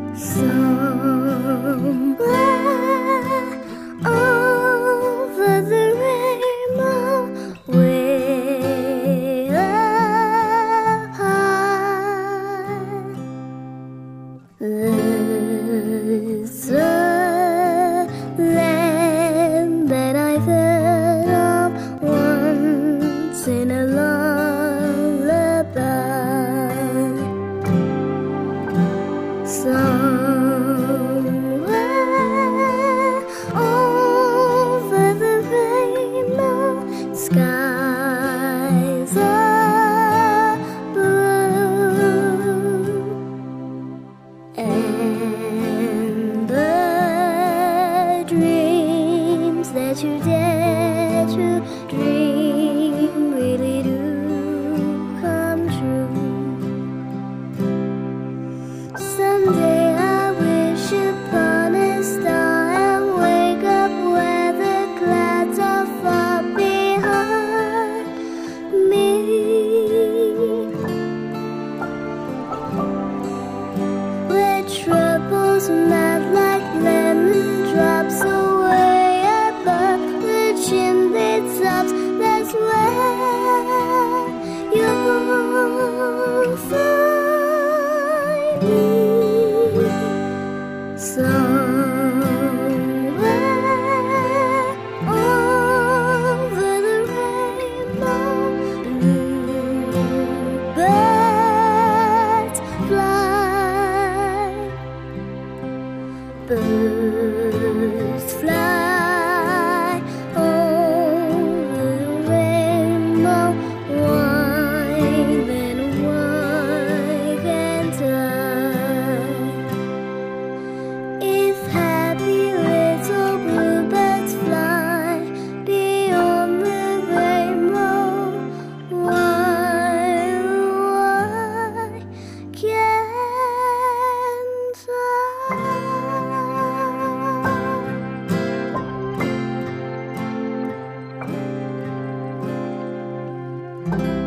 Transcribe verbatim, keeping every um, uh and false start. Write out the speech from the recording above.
Somewhere over the rainbow, way up high, there's a land that I've heard of once in a lullaby. Somewhere over the rainbow, skies are blue, and the dreams that you dare to dream really do come true. Someday I wish upon a star and wake up where the clouds are far behind me, where troubles melt like lemon drops away above the chimney tops. That's where you'll find me. Somewhere over the rainbow, bluebirds fly, birds fly over the rainbow, wide and wide and high. If happy little bluebirds fly beyond the rainbow, why, why can't I?